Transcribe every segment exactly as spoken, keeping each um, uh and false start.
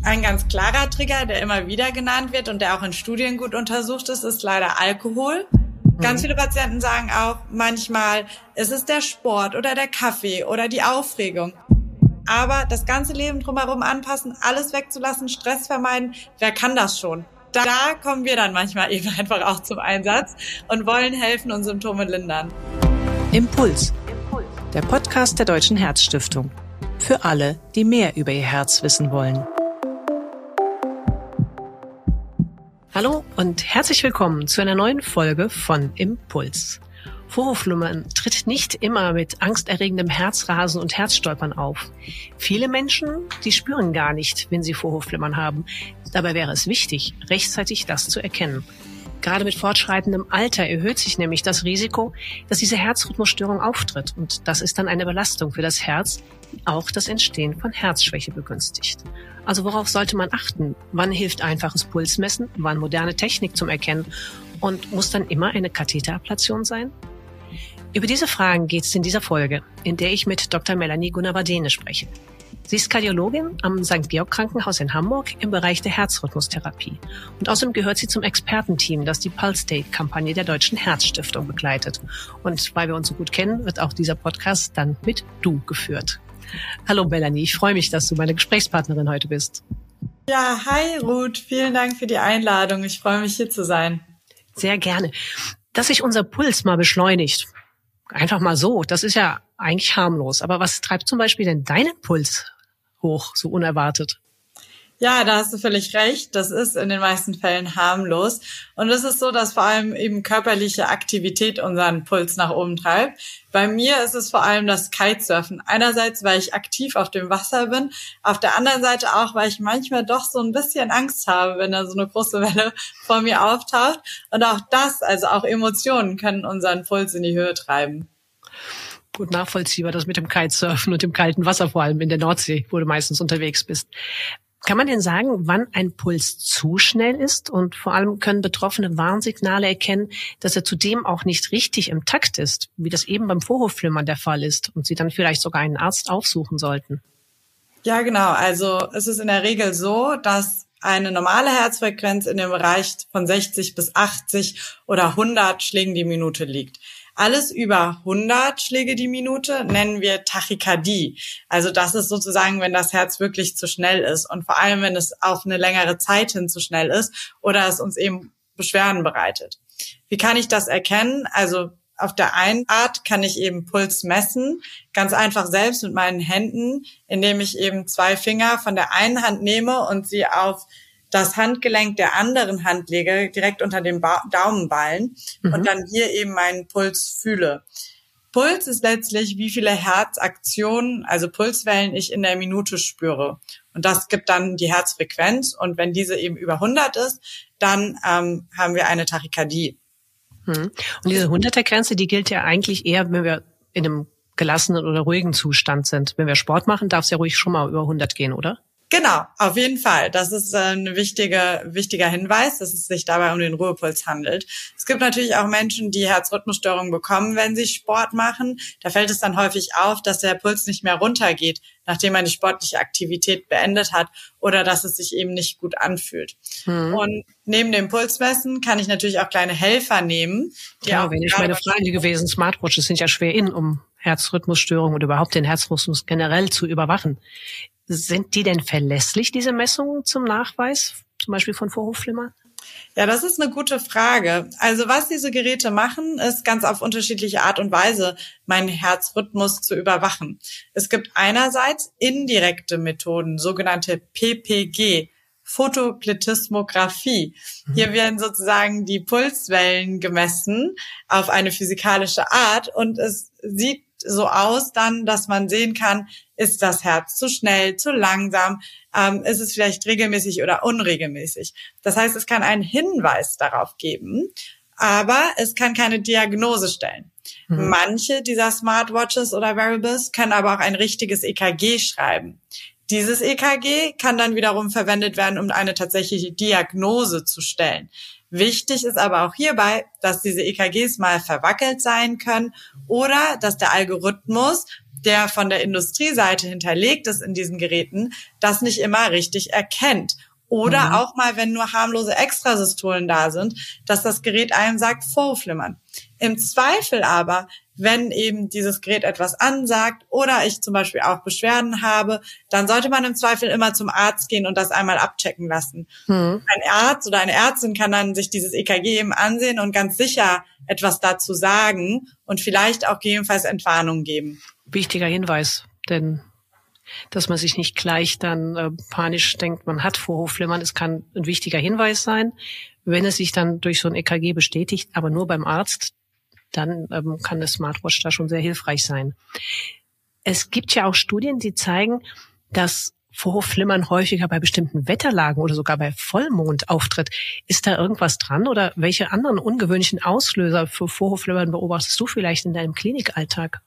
Ein ganz klarer Trigger, der immer wieder genannt wird und der auch in Studien gut untersucht ist, ist leider Alkohol. Ganz viele Patienten sagen auch manchmal, es ist der Sport oder der Kaffee oder die Aufregung. Aber das ganze Leben drumherum anpassen, alles wegzulassen, Stress vermeiden, wer kann das schon? Da kommen wir dann manchmal eben einfach auch zum Einsatz und wollen helfen und Symptome lindern. Impuls, der Podcast der Deutschen Herzstiftung. Für alle, die mehr über ihr Herz wissen wollen. Hallo und herzlich willkommen zu einer neuen Folge von Impuls. Vorhofflimmern tritt nicht immer mit angsterregendem Herzrasen und Herzstolpern auf. Viele Menschen, die spüren gar nicht, wenn sie Vorhofflimmern haben. Dabei wäre es wichtig, rechtzeitig das zu erkennen. Gerade mit fortschreitendem Alter erhöht sich nämlich das Risiko, dass diese Herzrhythmusstörung auftritt. Und das ist dann eine Belastung für das Herz, die auch das Entstehen von Herzschwäche begünstigt. Also worauf sollte man achten? Wann hilft einfaches Pulsmessen? Wann moderne Technik zum Erkennen? Und muss dann immer eine Katheterablation sein? Über diese Fragen geht es in dieser Folge, in der ich mit Doktor Melanie Gunavardene spreche. Sie ist Kardiologin am Sankt Georg Krankenhaus in Hamburg im Bereich der Herzrhythmustherapie. Und außerdem gehört sie zum Expertenteam, das die Pulse-Date-Kampagne der Deutschen Herzstiftung begleitet. Und weil wir uns so gut kennen, wird auch dieser Podcast dann mit Du geführt. Hallo Melanie, ich freue mich, dass du meine Gesprächspartnerin heute bist. Ja, hi Ruth, vielen Dank für die Einladung. Ich freue mich, hier zu sein. Sehr gerne. Dass sich unser Puls mal beschleunigt, einfach mal so, das ist ja eigentlich harmlos. Aber was treibt zum Beispiel denn deinen Puls hoch, so unerwartet? Ja, da hast du völlig recht. Das ist in den meisten Fällen harmlos. Und es ist so, dass vor allem eben körperliche Aktivität unseren Puls nach oben treibt. Bei mir ist es vor allem das Kitesurfen. Einerseits, weil ich aktiv auf dem Wasser bin. Auf der anderen Seite auch, weil ich manchmal doch so ein bisschen Angst habe, wenn da so eine große Welle vor mir auftaucht. Und auch das, also auch Emotionen, können unseren Puls in die Höhe treiben. Gut nachvollziehbar, das mit dem Kitesurfen und dem kalten Wasser, vor allem in der Nordsee, wo du meistens unterwegs bist. Kann man denn sagen, wann ein Puls zu schnell ist? Und vor allem können Betroffene Warnsignale erkennen, dass er zudem auch nicht richtig im Takt ist, wie das eben beim Vorhofflimmern der Fall ist und sie dann vielleicht sogar einen Arzt aufsuchen sollten? Ja, genau. Also es ist in der Regel so, dass eine normale Herzfrequenz in dem Bereich von sechzig bis achtzig oder hundert Schlägen die Minute liegt. Alles über hundert Schläge die Minute nennen wir Tachykardie. Also das ist sozusagen, wenn das Herz wirklich zu schnell ist und vor allem, wenn es auf eine längere Zeit hin zu schnell ist oder es uns eben Beschwerden bereitet. Wie kann ich das erkennen? Also auf der einen Art kann ich eben Puls messen, ganz einfach selbst mit meinen Händen, indem ich eben zwei Finger von der einen Hand nehme und sie auf das Handgelenk der anderen Hand lege, direkt unter dem ba- Daumenballen mhm. und dann hier eben meinen Puls fühle. Puls ist letztlich, wie viele Herzaktionen, also Pulswellen ich in der Minute spüre. Und das gibt dann die Herzfrequenz. Und wenn diese eben über hundert ist, dann ähm, haben wir eine Tachykardie. Mhm. Und diese hunderter-Grenze, die gilt ja eigentlich eher, wenn wir in einem gelassenen oder ruhigen Zustand sind. Wenn wir Sport machen, darf es ja ruhig schon mal über hundert gehen, oder? Genau, auf jeden Fall. Das ist ein wichtiger, wichtiger Hinweis, dass es sich dabei um den Ruhepuls handelt. Es gibt natürlich auch Menschen, die Herzrhythmusstörungen bekommen, wenn sie Sport machen. Da fällt es dann häufig auf, dass der Puls nicht mehr runtergeht, nachdem man die sportliche Aktivität beendet hat oder dass es sich eben nicht gut anfühlt. Mhm. Und neben dem Pulsmessen kann ich natürlich auch kleine Helfer nehmen. Die ja, auch wenn ich meine Frage gewesen, Smartwatches sind ja schwer in, um Herzrhythmusstörungen oder überhaupt den Herzrhythmus generell zu überwachen. Sind die denn verlässlich, diese Messungen zum Nachweis, zum Beispiel von Vorhofflimmern? Ja, das ist eine gute Frage. Also was diese Geräte machen, ist ganz auf unterschiedliche Art und Weise meinen Herzrhythmus zu überwachen. Es gibt einerseits indirekte Methoden, sogenannte P P G, Photoplethysmographie. Hier werden sozusagen die Pulswellen gemessen auf eine physikalische Art und es sieht so aus dann, dass man sehen kann, ist das Herz zu schnell, zu langsam, ähm, ist es vielleicht regelmäßig oder unregelmäßig. Das heißt, es kann einen Hinweis darauf geben, aber es kann keine Diagnose stellen. Mhm. Manche dieser Smartwatches oder Wearables können aber auch ein richtiges E K G schreiben. Dieses E K G kann dann wiederum verwendet werden, um eine tatsächliche Diagnose zu stellen. Wichtig ist aber auch hierbei, dass diese E K Gs mal verwackelt sein können oder dass der Algorithmus, der von der Industrieseite hinterlegt ist in diesen Geräten, das nicht immer richtig erkennt. Oder mhm. auch mal, wenn nur harmlose Extrasystolen da sind, dass das Gerät einem sagt, Vorhofflimmern. Im Zweifel aber, wenn eben dieses Gerät etwas ansagt oder ich zum Beispiel auch Beschwerden habe, dann sollte man im Zweifel immer zum Arzt gehen und das einmal abchecken lassen. Mhm. Ein Arzt oder eine Ärztin kann dann sich dieses E K G eben ansehen und ganz sicher etwas dazu sagen und vielleicht auch gegebenenfalls Entwarnung geben. Wichtiger Hinweis, denn dass man sich nicht gleich dann äh, panisch denkt, man hat Vorhofflimmern. Es kann ein wichtiger Hinweis sein. Wenn es sich dann durch so ein E K G bestätigt, aber nur beim Arzt, dann ähm, kann das Smartwatch da schon sehr hilfreich sein. Es gibt ja auch Studien, die zeigen, dass Vorhofflimmern häufiger bei bestimmten Wetterlagen oder sogar bei Vollmond auftritt. Ist da irgendwas dran oder welche anderen ungewöhnlichen Auslöser für Vorhofflimmern beobachtest du vielleicht in deinem Klinikalltag?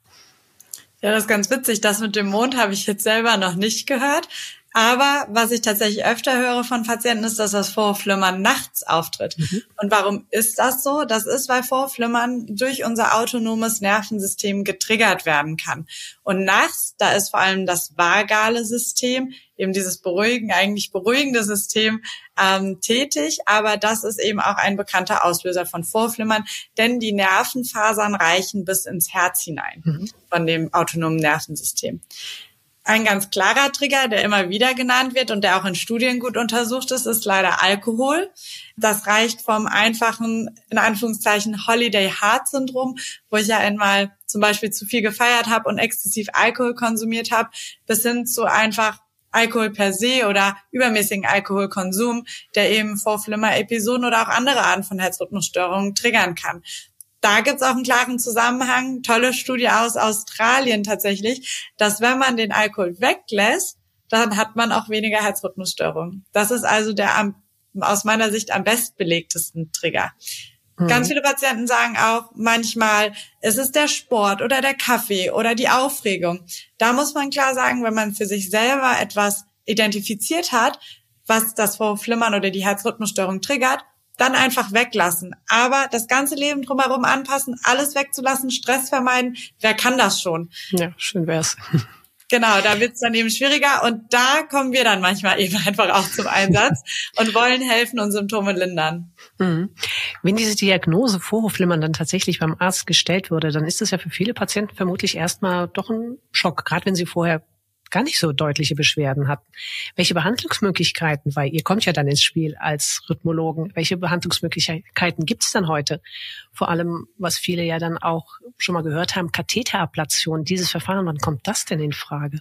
Ja, das ist ganz witzig. Das mit dem Mond habe ich jetzt selber noch nicht gehört. Aber was ich tatsächlich öfter höre von Patienten ist, dass das Vorhofflimmern nachts auftritt. Mhm. Und warum ist das so? Das ist, weil Vorhofflimmern durch unser autonomes Nervensystem getriggert werden kann. Und nachts, da ist vor allem das vagale System, eben dieses beruhigen, eigentlich beruhigende System, ähm, tätig. Aber das ist eben auch ein bekannter Auslöser von Vorhofflimmern, denn die Nervenfasern reichen bis ins Herz hinein mhm. von dem autonomen Nervensystem. Ein ganz klarer Trigger, der immer wieder genannt wird und der auch in Studien gut untersucht ist, ist leider Alkohol. Das reicht vom einfachen, in Anführungszeichen, Holiday-Heart-Syndrom, wo ich ja einmal zum Beispiel zu viel gefeiert habe und exzessiv Alkohol konsumiert habe, bis hin zu einfach Alkohol per se oder übermäßigen Alkoholkonsum, der eben Vorhofflimmer-Episoden oder auch andere Arten von Herzrhythmusstörungen triggern kann. Da gibt's auch einen klaren Zusammenhang, tolle Studie aus Australien tatsächlich, dass wenn man den Alkohol weglässt, dann hat man auch weniger Herzrhythmusstörungen. Das ist also der am, aus meiner Sicht am bestbelegtesten Trigger. Mhm. Ganz viele Patienten sagen auch manchmal, es ist der Sport oder der Kaffee oder die Aufregung. Da muss man klar sagen, wenn man für sich selber etwas identifiziert hat, was das Vorhofflimmern oder die Herzrhythmusstörung triggert, dann einfach weglassen. Aber das ganze Leben drumherum anpassen, alles wegzulassen, Stress vermeiden, wer kann das schon? Ja, schön wär's. Genau, da wird's dann eben schwieriger und da kommen wir dann manchmal eben einfach auch zum Einsatz und wollen helfen und Symptome lindern. Mhm. Wenn diese Diagnose Vorhofflimmern dann tatsächlich beim Arzt gestellt wurde, dann ist es ja für viele Patienten vermutlich erstmal doch ein Schock, gerade wenn sie vorher gar nicht so deutliche Beschwerden hatten. Welche Behandlungsmöglichkeiten, weil ihr kommt ja dann ins Spiel als Rhythmologen, welche Behandlungsmöglichkeiten gibt es dann heute? Vor allem, was viele ja dann auch schon mal gehört haben, Katheterablation, dieses Verfahren, wann kommt das denn in Frage?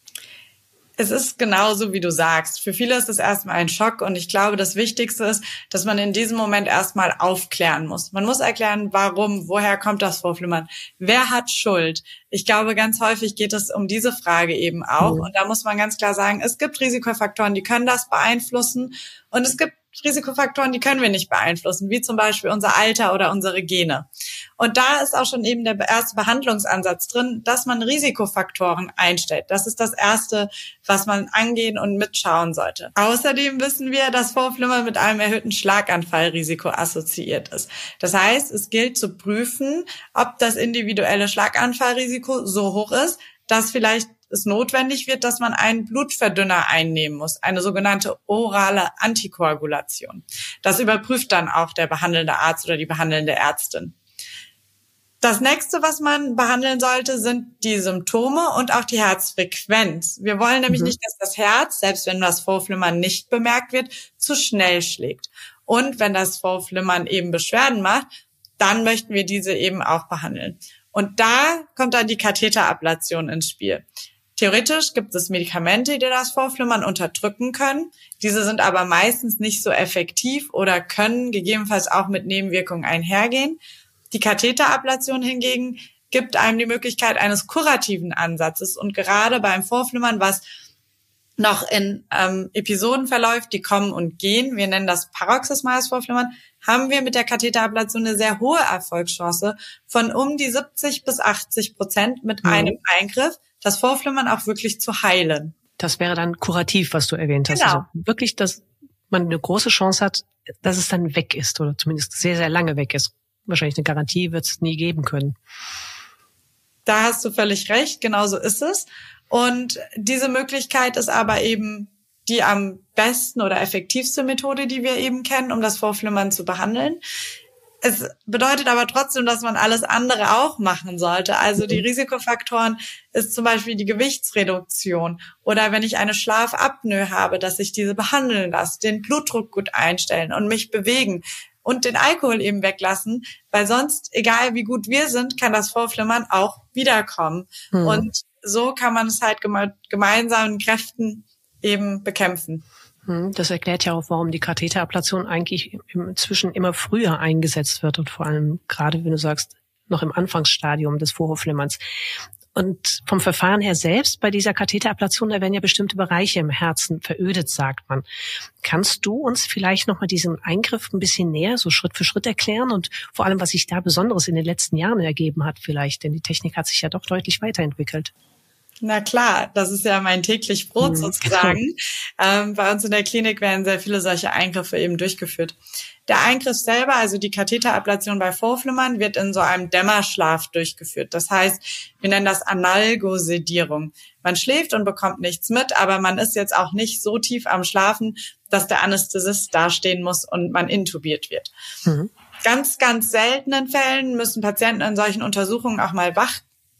Es ist genauso, wie du sagst. Für viele ist es erstmal ein Schock und ich glaube, das Wichtigste ist, dass man in diesem Moment erstmal aufklären muss. Man muss erklären, warum, woher kommt das Vorhofflimmern, wer hat Schuld. Ich glaube, ganz häufig geht es um diese Frage eben auch. Mhm. Und da muss man ganz klar sagen, es gibt Risikofaktoren, die können das beeinflussen und es gibt Risikofaktoren, die können wir nicht beeinflussen, wie zum Beispiel unser Alter oder unsere Gene. Und da ist auch schon eben der erste Behandlungsansatz drin, dass man Risikofaktoren einstellt. Das ist das Erste, was man angehen und mitschauen sollte. Außerdem wissen wir, dass Vorhofflimmern mit einem erhöhten Schlaganfallrisiko assoziiert ist. Das heißt, es gilt zu prüfen, ob das individuelle Schlaganfallrisiko so hoch ist, dass vielleicht es notwendig wird, dass man einen Blutverdünner einnehmen muss, eine sogenannte orale Antikoagulation. Das überprüft dann auch der behandelnde Arzt oder die behandelnde Ärztin. Das nächste, was man behandeln sollte, sind die Symptome und auch die Herzfrequenz. Wir wollen nämlich mhm. nicht, dass das Herz, selbst wenn das Vorhofflimmern nicht bemerkt wird, zu schnell schlägt. Und wenn das Vorhofflimmern eben Beschwerden macht, dann möchten wir diese eben auch behandeln. Und da kommt dann die Katheterablation ins Spiel. Theoretisch gibt es Medikamente, die das Vorhofflimmern unterdrücken können. Diese sind aber meistens nicht so effektiv oder können gegebenenfalls auch mit Nebenwirkungen einhergehen. Die Katheterablation hingegen gibt einem die Möglichkeit eines kurativen Ansatzes. Und gerade beim Vorhofflimmern, was noch in ähm, Episoden verläuft, die kommen und gehen, wir nennen das paroxysmales Vorhofflimmern, haben wir mit der Katheterablation eine sehr hohe Erfolgschance von um die siebzig bis achtzig Prozent mit mhm. einem Eingriff, das Vorhofflimmern auch wirklich zu heilen. Das wäre dann kurativ, was du erwähnt hast. Genau. Also wirklich, dass man eine große Chance hat, dass es dann weg ist oder zumindest sehr, sehr lange weg ist. Wahrscheinlich eine Garantie wird es nie geben können. Da hast du völlig recht, genau so ist es. Und diese Möglichkeit ist aber eben die am besten oder effektivste Methode, die wir eben kennen, um das Vorflimmern zu behandeln. Es bedeutet aber trotzdem, dass man alles andere auch machen sollte. Also die Risikofaktoren ist zum Beispiel die Gewichtsreduktion oder wenn ich eine Schlafapnoe habe, dass ich diese behandeln lasse, den Blutdruck gut einstellen und mich bewegen und den Alkohol eben weglassen, weil sonst, egal wie gut wir sind, kann das Vorflimmern auch wiederkommen. Mhm. Und so kann man es halt geme- gemeinsamen Kräften eben bekämpfen. Das erklärt ja auch, warum die Katheterablation eigentlich inzwischen immer früher eingesetzt wird und vor allem gerade, wenn du sagst, noch im Anfangsstadium des Vorhofflimmerns. Und vom Verfahren her selbst, bei dieser Katheterablation, da werden ja bestimmte Bereiche im Herzen verödet, sagt man. Kannst du uns vielleicht nochmal diesen Eingriff ein bisschen näher, so Schritt für Schritt erklären und vor allem, was sich da Besonderes in den letzten Jahren ergeben hat vielleicht? Denn die Technik hat sich ja doch deutlich weiterentwickelt. Na klar, das ist ja mein täglich Brot mhm. sozusagen. ähm, bei uns in der Klinik werden sehr viele solche Eingriffe eben durchgeführt. Der Eingriff selber, also die Katheterablation bei Vorflimmern, wird in so einem Dämmerschlaf durchgeführt. Das heißt, wir nennen das Analgosedierung. Man schläft und bekommt nichts mit, aber man ist jetzt auch nicht so tief am Schlafen, dass der Anästhesist dastehen muss und man intubiert wird. Mhm. Ganz, ganz seltenen Fällen müssen Patienten in solchen Untersuchungen auch mal wach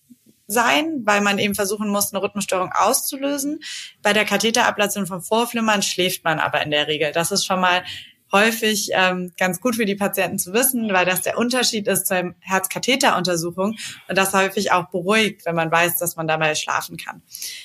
sein, weil man eben versuchen muss, eine Rhythmusstörung auszulösen. Bei der Katheterablation von Vorflimmern schläft man aber in der Regel. Das ist schon mal häufig ähm, ganz gut für die Patienten zu wissen, weil das der Unterschied ist zur Herzkatheteruntersuchung und das häufig auch beruhigt, wenn man weiß, dass man dabei schlafen kann.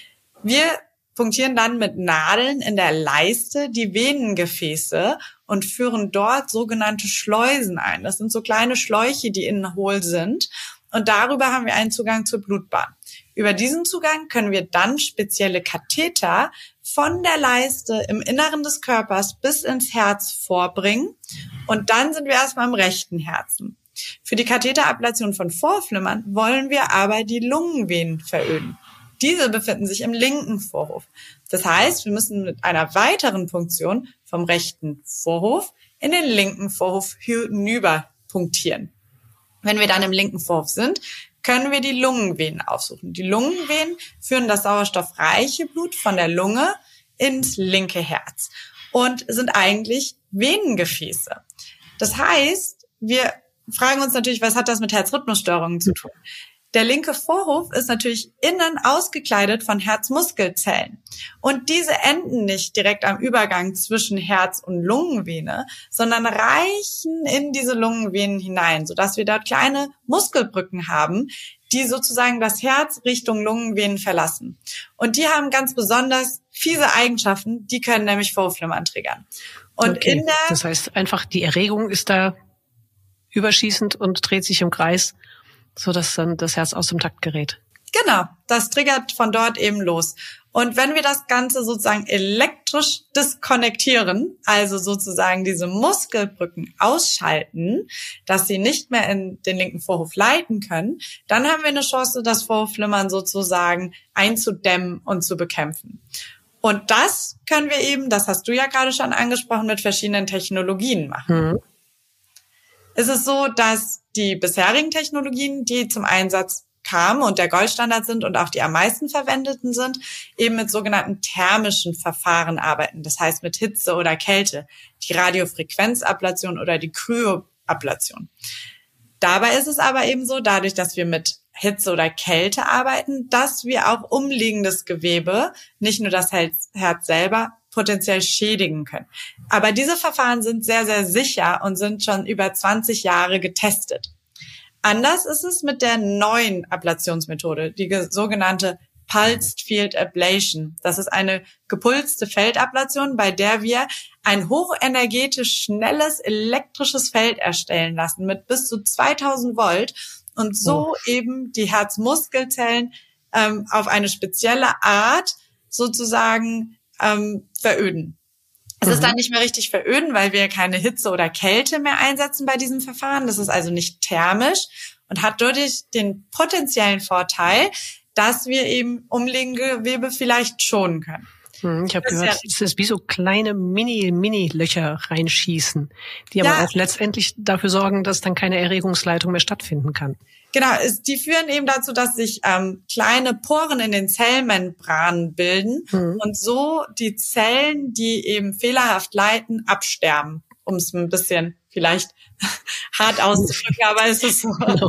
Wir punktieren dann mit Nadeln in der Leiste die Venengefäße und führen dort sogenannte Schleusen ein. Das sind so kleine Schläuche, die innen hohl sind. Und darüber haben wir einen Zugang zur Blutbahn. Über diesen Zugang können wir dann spezielle Katheter von der Leiste im Inneren des Körpers bis ins Herz vorbringen. Und dann sind wir erstmal im rechten Herzen. Für die Katheterablation von Vorflimmern wollen wir aber die Lungenvenen veröden. Diese befinden sich im linken Vorhof. Das heißt, wir müssen mit einer weiteren Punktion vom rechten Vorhof in den linken Vorhof hinüber punktieren. Wenn wir dann im linken Vorhof sind, können wir die Lungenvenen aufsuchen. Die Lungenvenen führen das sauerstoffreiche Blut von der Lunge ins linke Herz und sind eigentlich Venengefäße. Das heißt, wir fragen uns natürlich, was hat das mit Herzrhythmusstörungen zu tun? Der linke Vorhof ist natürlich innen ausgekleidet von Herzmuskelzellen. Und diese enden nicht direkt am Übergang zwischen Herz- und Lungenvene, sondern reichen in diese Lungenvenen hinein, sodass wir dort kleine Muskelbrücken haben, die sozusagen das Herz Richtung Lungenvenen verlassen. Und die haben ganz besonders fiese Eigenschaften, die können nämlich Vorflimmern triggern. Und okay. in der Das heißt einfach, die Erregung ist da überschießend und dreht sich im Kreis, so dass dann das Herz aus dem Takt gerät. Genau, das triggert von dort eben los. Und wenn wir das Ganze sozusagen elektrisch diskonnektieren, also sozusagen diese Muskelbrücken ausschalten, dass sie nicht mehr in den linken Vorhof leiten können, dann haben wir eine Chance, das Vorhofflimmern sozusagen einzudämmen und zu bekämpfen. Und das können wir eben, das hast du ja gerade schon angesprochen, mit verschiedenen Technologien machen. Mhm. Es ist so, dass die bisherigen Technologien, die zum Einsatz kamen und der Goldstandard sind und auch die am meisten verwendeten sind, eben mit sogenannten thermischen Verfahren arbeiten. Das heißt mit Hitze oder Kälte, die Radiofrequenzablation oder die Kryoablation. Dabei ist es aber eben so, dadurch, dass wir mit Hitze oder Kälte arbeiten, dass wir auch umliegendes Gewebe, nicht nur das Herz selber, potenziell schädigen können. Aber diese Verfahren sind sehr, sehr sicher und sind schon über zwanzig Jahre getestet. Anders ist es mit der neuen Ablationsmethode, die sogenannte Pulsed Field Ablation. Das ist eine gepulste Feldablation, bei der wir ein hochenergetisch schnelles elektrisches Feld erstellen lassen mit bis zu zweitausend Volt und so oh. eben die Herzmuskelzellen ähm, auf eine spezielle Art sozusagen ähm, veröden. Es mhm. ist dann nicht mehr richtig veröden, weil wir keine Hitze oder Kälte mehr einsetzen bei diesem Verfahren. Das ist also nicht thermisch und hat dadurch den potenziellen Vorteil, dass wir eben Umlegegewebe vielleicht schonen können. Ich habe gehört, es ist wie so kleine Mini-Mini-Löcher reinschießen, die aber ja auch letztendlich dafür sorgen, dass dann keine Erregungsleitung mehr stattfinden kann. Genau, es, die führen eben dazu, dass sich ähm, kleine Poren in den Zellmembranen bilden mhm. und so die Zellen, die eben fehlerhaft leiten, absterben, um es ein bisschen vielleicht hart auszudrücken, aber es ist so. Genau.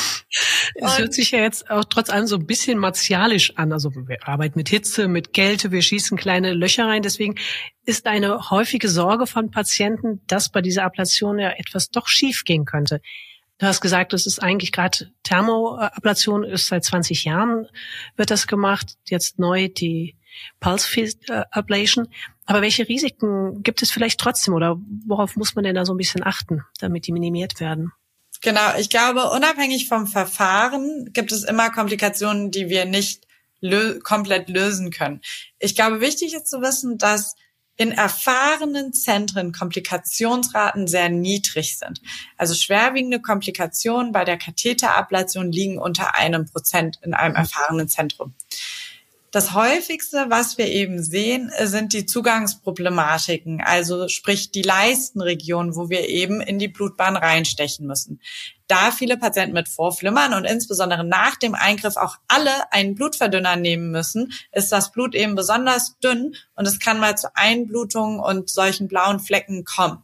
Es hört sich ja jetzt auch trotz allem so ein bisschen martialisch an. Also wir arbeiten mit Hitze, mit Kälte, wir schießen kleine Löcher rein. Deswegen ist eine häufige Sorge von Patienten, dass bei dieser Ablation ja etwas doch schief gehen könnte. Du hast gesagt, das ist eigentlich gerade Thermoablation, ist seit zwanzig Jahren wird das gemacht. Jetzt neu die Pulse Field Ablation. Aber welche Risiken gibt es vielleicht trotzdem oder worauf muss man denn da so ein bisschen achten, damit die minimiert werden? Genau, ich glaube, unabhängig vom Verfahren gibt es immer Komplikationen, die wir nicht lö- komplett lösen können. Ich glaube, wichtig ist zu wissen, dass in erfahrenen Zentren Komplikationsraten sehr niedrig sind. Also schwerwiegende Komplikationen bei der Katheterablation liegen unter einem Prozent in einem erfahrenen Zentrum. Das häufigste, was wir eben sehen, sind die Zugangsproblematiken, also sprich die Leistenregion, wo wir eben in die Blutbahn reinstechen müssen. Da viele Patienten mit Vorflimmern und insbesondere nach dem Eingriff auch alle einen Blutverdünner nehmen müssen, ist das Blut eben besonders dünn und es kann mal zu Einblutungen und solchen blauen Flecken kommen.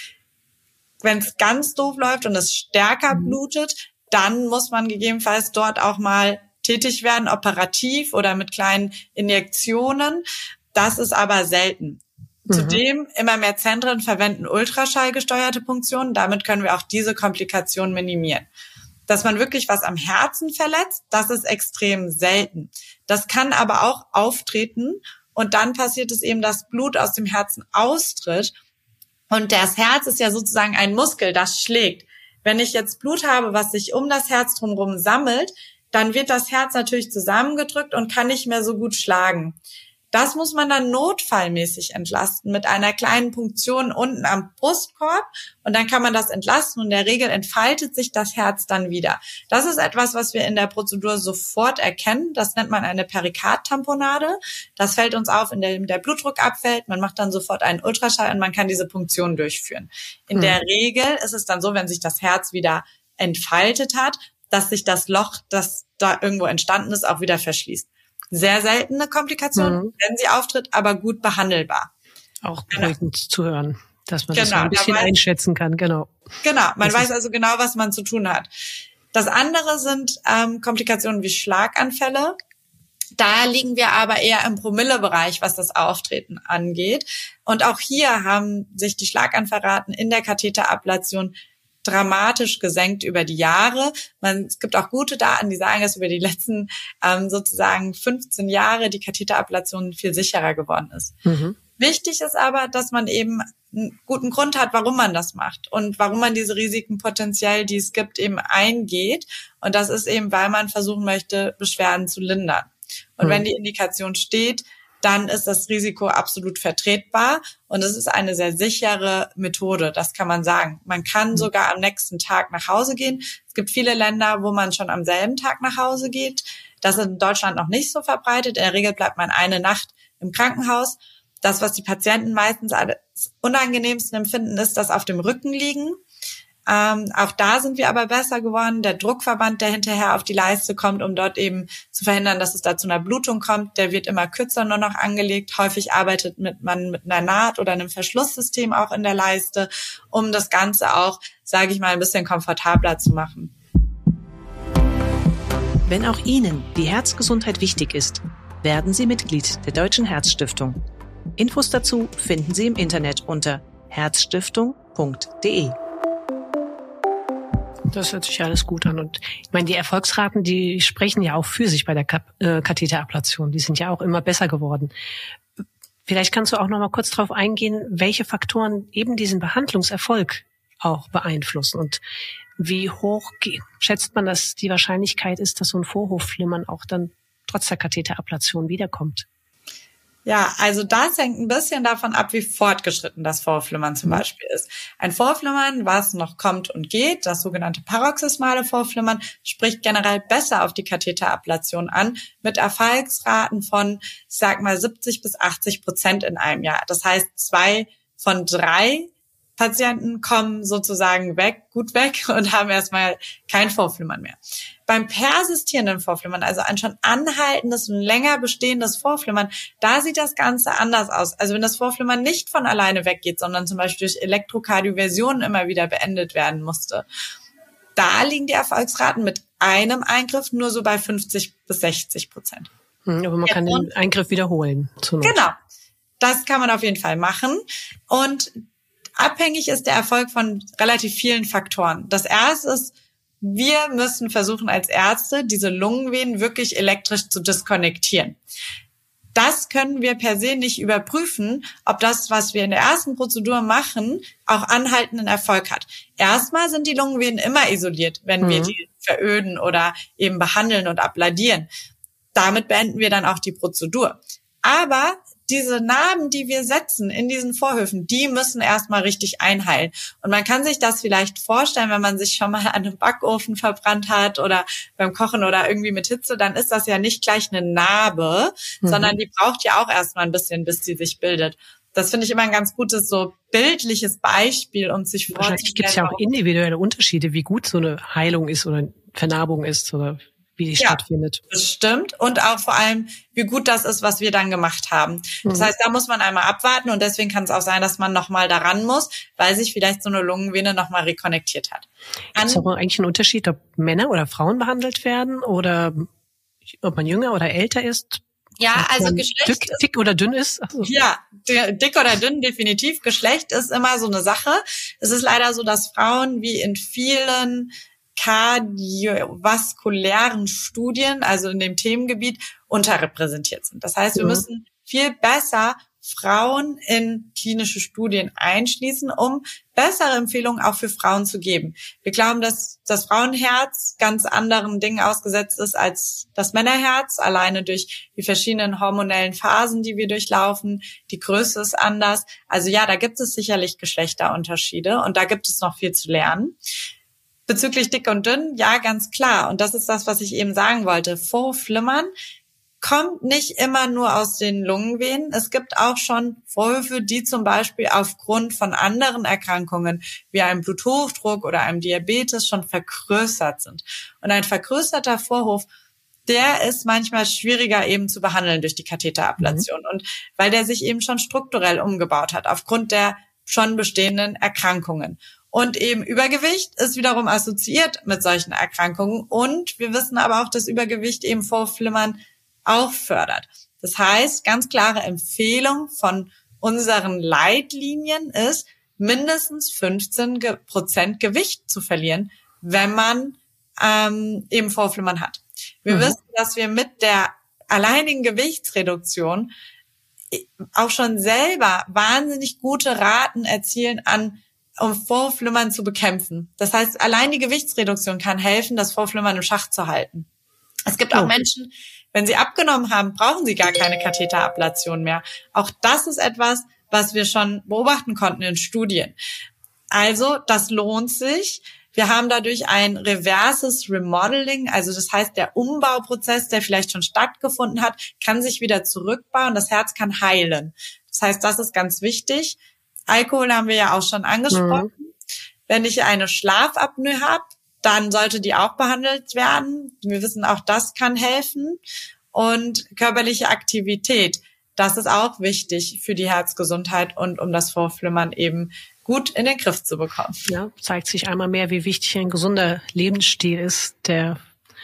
Wenn es ganz doof läuft und es stärker blutet, dann muss man gegebenenfalls dort auch mal tätig werden, operativ oder mit kleinen Injektionen. Das ist aber selten. Mhm. Zudem, immer mehr Zentren verwenden ultraschallgesteuerte Punktionen. Damit können wir auch diese Komplikationen minimieren. Dass man wirklich was am Herzen verletzt, das ist extrem selten. Das kann aber auch auftreten und dann passiert es eben, dass Blut aus dem Herzen austritt. Und das Herz ist ja sozusagen ein Muskel, das schlägt. Wenn ich jetzt Blut habe, was sich um das Herz drumherum sammelt, dann wird das Herz natürlich zusammengedrückt und kann nicht mehr so gut schlagen. Das muss man dann notfallmäßig entlasten mit einer kleinen Punktion unten am Brustkorb und dann kann man das entlasten und in der Regel entfaltet sich das Herz dann wieder. Das ist etwas, was wir in der Prozedur sofort erkennen. Das nennt man eine Perikardtamponade. Das fällt uns auf, indem der Blutdruck abfällt. Man macht dann sofort einen Ultraschall und man kann diese Punktion durchführen. In mhm. der Regel ist es dann so, wenn sich das Herz wieder entfaltet hat, dass sich das Loch, das da irgendwo entstanden ist, auch wieder verschließt. Sehr seltene Komplikation, mhm. wenn sie auftritt, aber gut behandelbar. Auch beruhigend genau. zu hören, dass man genau, das so ein bisschen weiß, einschätzen kann. Genau, genau. man das weiß also genau, was man zu tun hat. Das andere sind ähm, Komplikationen wie Schlaganfälle. Da liegen wir aber eher im Promillebereich, was das Auftreten angeht. Und auch hier haben sich die Schlaganfallraten in der Katheterablation dramatisch gesenkt über die Jahre. Man, es gibt auch gute Daten, die sagen, dass über die letzten ähm, sozusagen fünfzehn Jahre die Katheterablation viel sicherer geworden ist. Mhm. Wichtig ist aber, dass man eben einen guten Grund hat, warum man das macht und warum man diese Risiken potenziell, die es gibt, eben eingeht. Und das ist eben, weil man versuchen möchte, Beschwerden zu lindern. Und mhm. wenn die Indikation steht, dann ist das Risiko absolut vertretbar und es ist eine sehr sichere Methode, das kann man sagen. Man kann sogar am nächsten Tag nach Hause gehen. Es gibt viele Länder, wo man schon am selben Tag nach Hause geht. Das ist in Deutschland noch nicht so verbreitet. In der Regel bleibt man eine Nacht im Krankenhaus. Das, was die Patienten meistens als unangenehmsten empfinden, ist das auf dem Rücken liegen. Ähm, auch da sind wir aber besser geworden. Der Druckverband, der hinterher auf die Leiste kommt, um dort eben zu verhindern, dass es da zu einer Blutung kommt, der wird immer kürzer nur noch angelegt. Häufig arbeitet mit, man mit einer Naht oder einem Verschlusssystem auch in der Leiste, um das Ganze auch, sage ich mal, ein bisschen komfortabler zu machen. Wenn auch Ihnen die Herzgesundheit wichtig ist, werden Sie Mitglied der Deutschen Herzstiftung. Infos dazu finden Sie im Internet unter herzstiftung punkt de. Das hört sich alles gut an. Und ich meine, die Erfolgsraten, die sprechen ja auch für sich bei der Kap- äh, Katheterablation. Die sind ja auch immer besser geworden. Vielleicht kannst du auch noch mal kurz darauf eingehen, welche Faktoren eben diesen Behandlungserfolg auch beeinflussen und wie hoch schätzt man, dass die Wahrscheinlichkeit ist, dass so ein Vorhofflimmern auch dann trotz der Katheterablation wiederkommt? Ja, also das hängt ein bisschen davon ab, wie fortgeschritten das Vorhofflimmern zum Beispiel ist. Ein Vorhofflimmern, was noch kommt und geht, das sogenannte paroxysmale Vorhofflimmern, spricht generell besser auf die Katheterablation an, mit Erfolgsraten von, ich sag mal, siebzig bis achtzig Prozent in einem Jahr. Das heißt, zwei von drei Patienten kommen sozusagen weg, gut weg und haben erstmal kein Vorhofflimmern mehr. Beim persistierenden Vorhofflimmern, also ein schon anhaltendes und länger bestehendes Vorhofflimmern, da sieht das Ganze anders aus. Also wenn das Vorhofflimmern nicht von alleine weggeht, sondern zum Beispiel durch Elektrokardioversion immer wieder beendet werden musste, da liegen die Erfolgsraten mit einem Eingriff nur so bei fünfzig bis sechzig Prozent. Hm, aber man ja, kann den Eingriff wiederholen. Zur Not. Genau, das kann man auf jeden Fall machen. Und abhängig ist der Erfolg von relativ vielen Faktoren. Das erste ist, wir müssen versuchen als Ärzte, diese Lungenvenen wirklich elektrisch zu diskonnektieren. Das können wir per se nicht überprüfen, ob das, was wir in der ersten Prozedur machen, auch anhaltenden Erfolg hat. Erstmal sind die Lungenvenen immer isoliert, wenn mhm. wir die veröden oder eben behandeln und abladieren. Damit beenden wir dann auch die Prozedur. Aber diese Narben, die wir setzen in diesen Vorhöfen, die müssen erstmal richtig einheilen. Und man kann sich das vielleicht vorstellen, wenn man sich schon mal an einem Backofen verbrannt hat oder beim Kochen oder irgendwie mit Hitze, dann ist das ja nicht gleich eine Narbe, mhm. sondern die braucht ja auch erstmal ein bisschen, bis die sich bildet. Das finde ich immer ein ganz gutes, so bildliches Beispiel, um sich vorzustellen. Wahrscheinlich gibt es ja auch individuelle Unterschiede, wie gut so eine Heilung ist oder Vernarbung ist oder wie die ja, stattfindet. Das stimmt. Und auch vor allem, wie gut das ist, was wir dann gemacht haben. Das mhm. heißt, da muss man einmal abwarten und deswegen kann es auch sein, dass man nochmal daran muss, weil sich vielleicht so eine Lungenvene nochmal rekonnektiert hat. Gibt es auch eigentlich einen Unterschied, ob Männer oder Frauen behandelt werden oder ob man jünger oder älter ist? Ja, also Geschlecht. Dick, dick oder dünn ist? Ach so. Ja, dick oder dünn, definitiv. Geschlecht ist immer so eine Sache. Es ist leider so, dass Frauen wie in vielen kardiovaskulären Studien, also in dem Themengebiet, unterrepräsentiert sind. Das heißt, wir mhm. müssen viel besser Frauen in klinische Studien einschließen, um bessere Empfehlungen auch für Frauen zu geben. Wir glauben, dass das Frauenherz ganz anderen Dingen ausgesetzt ist als das Männerherz, alleine durch die verschiedenen hormonellen Phasen, die wir durchlaufen. Die Größe ist anders. Also ja, da gibt es sicherlich Geschlechterunterschiede und da gibt es noch viel zu lernen. Bezüglich dick und dünn, ja, ganz klar. Und das ist das, was ich eben sagen wollte. Vorhofflimmern kommt nicht immer nur aus den Lungenvenen. Es gibt auch schon Vorhöfe, die zum Beispiel aufgrund von anderen Erkrankungen wie einem Bluthochdruck oder einem Diabetes schon vergrößert sind. Und ein vergrößerter Vorhof, der ist manchmal schwieriger eben zu behandeln durch die Katheterablation. Mhm. Und weil der sich eben schon strukturell umgebaut hat, aufgrund der schon bestehenden Erkrankungen. Und eben Übergewicht ist wiederum assoziiert mit solchen Erkrankungen. Und wir wissen aber auch, dass Übergewicht eben Vorhofflimmern auch fördert. Das heißt, ganz klare Empfehlung von unseren Leitlinien ist, mindestens fünfzehn Prozent Gewicht zu verlieren, wenn man ähm, eben Vorhofflimmern hat. Wir mhm. wissen, dass wir mit der alleinigen Gewichtsreduktion auch schon selber wahnsinnig gute Raten erzielen an um Vorhofflimmern zu bekämpfen. Das heißt, allein die Gewichtsreduktion kann helfen, das Vorhofflimmern im Schach zu halten. Es gibt auch oh. Menschen, wenn sie abgenommen haben, brauchen sie gar keine Katheterablation mehr. Auch das ist etwas, was wir schon beobachten konnten in Studien. Also, das lohnt sich. Wir haben dadurch ein reverses Remodeling, also das heißt, der Umbauprozess, der vielleicht schon stattgefunden hat, kann sich wieder zurückbauen. Das Herz kann heilen. Das heißt, das ist ganz wichtig. Alkohol haben wir ja auch schon angesprochen. Mhm. Wenn ich eine Schlafapnoe habe, dann sollte die auch behandelt werden. Wir wissen, auch das kann helfen. Und körperliche Aktivität, das ist auch wichtig für die Herzgesundheit und um das Vorhofflimmern eben gut in den Griff zu bekommen. Ja, zeigt sich einmal mehr, wie wichtig ein gesunder Lebensstil ist, der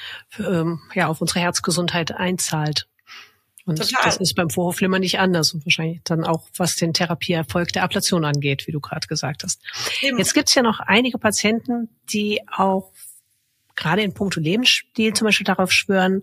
ähm, ja auf unsere Herzgesundheit einzahlt. Und Total. Das ist beim Vorhofflimmern nicht anders und wahrscheinlich dann auch, was den Therapieerfolg der Ablation angeht, wie du gerade gesagt hast. Eben. Jetzt gibt es ja noch einige Patienten, die auch gerade in puncto Lebensstil zum Beispiel darauf schwören,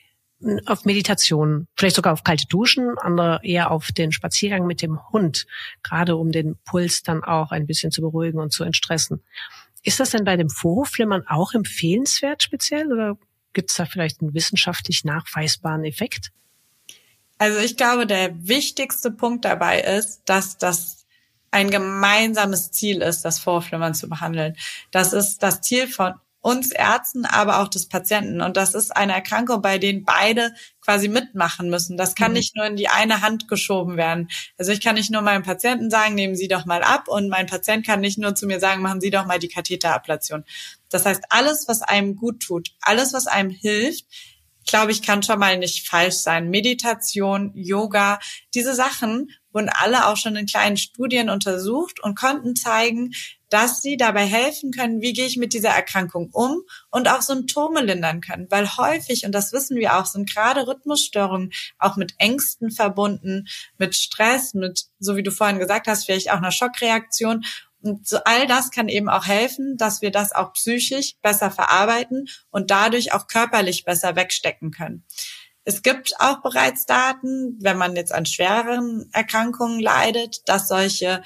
auf Meditation, vielleicht sogar auf kalte Duschen, andere eher auf den Spaziergang mit dem Hund, gerade um den Puls dann auch ein bisschen zu beruhigen und zu entstressen. Ist das denn bei dem Vorhofflimmern auch empfehlenswert speziell oder gibt es da vielleicht einen wissenschaftlich nachweisbaren Effekt? Also ich glaube, der wichtigste Punkt dabei ist, dass das ein gemeinsames Ziel ist, das Vorhofflimmern zu behandeln. Das ist das Ziel von uns Ärzten, aber auch des Patienten. Und das ist eine Erkrankung, bei denen beide quasi mitmachen müssen. Das kann mhm. nicht nur in die eine Hand geschoben werden. Also ich kann nicht nur meinem Patienten sagen, nehmen Sie doch mal ab, und mein Patient kann nicht nur zu mir sagen, machen Sie doch mal die Katheterablation. Das heißt, alles, was einem gut tut, alles, was einem hilft, glaube ich, kann schon mal nicht falsch sein. Meditation, Yoga, diese Sachen wurden alle auch schon in kleinen Studien untersucht und konnten zeigen, dass sie dabei helfen können, wie gehe ich mit dieser Erkrankung um, und auch Symptome lindern können. Weil häufig, und das wissen wir auch, sind gerade Rhythmusstörungen auch mit Ängsten verbunden, mit Stress, mit, so wie du vorhin gesagt hast, vielleicht auch einer Schockreaktion. Und so all das kann eben auch helfen, dass wir das auch psychisch besser verarbeiten und dadurch auch körperlich besser wegstecken können. Es gibt auch bereits Daten, wenn man jetzt an schwereren Erkrankungen leidet, dass solche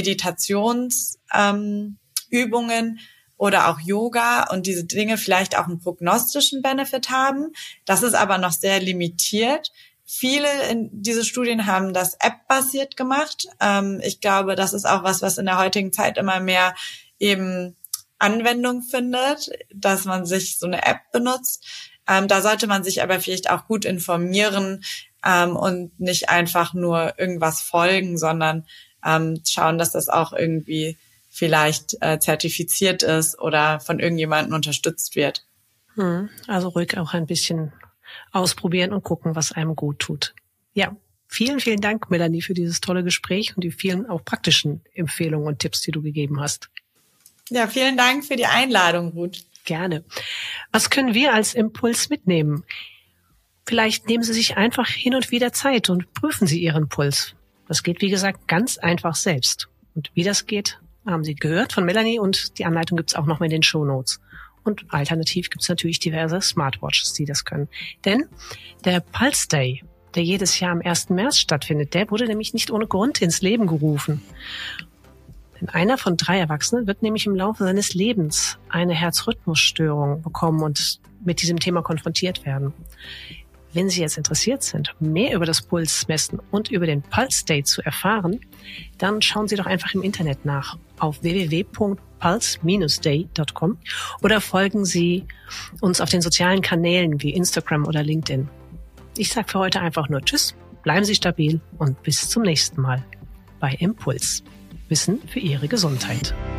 Meditationsübungen ähm, oder auch Yoga und diese Dinge vielleicht auch einen prognostischen Benefit haben. Das ist aber noch sehr limitiert. Viele in diese Studien haben das App-basiert gemacht. Ähm, ich glaube, das ist auch was, was in der heutigen Zeit immer mehr eben Anwendung findet, dass man sich so eine App benutzt. Ähm, da sollte man sich aber vielleicht auch gut informieren ähm, und nicht einfach nur irgendwas folgen, sondern ähm, schauen, dass das auch irgendwie vielleicht äh, zertifiziert ist oder von irgendjemandem unterstützt wird. Hm, also ruhig auch ein bisschen ausprobieren und gucken, was einem gut tut. Ja, vielen, vielen Dank, Melanie, für dieses tolle Gespräch und die vielen auch praktischen Empfehlungen und Tipps, die du gegeben hast. Ja, vielen Dank für die Einladung, Ruth. Gerne. Was können wir als Impuls mitnehmen? Vielleicht nehmen Sie sich einfach hin und wieder Zeit und prüfen Sie Ihren Puls. Das geht, wie gesagt, ganz einfach selbst. Und wie das geht, haben Sie gehört von Melanie, und die Anleitung gibt es auch noch mal in den Shownotes. Und alternativ gibt es natürlich diverse Smartwatches, die das können. Denn der Pulse Day, der jedes Jahr am ersten März stattfindet, der wurde nämlich nicht ohne Grund ins Leben gerufen. Denn einer von drei Erwachsenen wird nämlich im Laufe seines Lebens eine Herzrhythmusstörung bekommen und mit diesem Thema konfrontiert werden. Wenn Sie jetzt interessiert sind, mehr über das Pulsmessen und über den Pulse Day zu erfahren, dann schauen Sie doch einfach im Internet nach auf w w w punkt pulse dash day punkt com oder folgen Sie uns auf den sozialen Kanälen wie Instagram oder LinkedIn. Ich sage für heute einfach nur Tschüss, bleiben Sie stabil und bis zum nächsten Mal bei Impuls. Wissen für Ihre Gesundheit.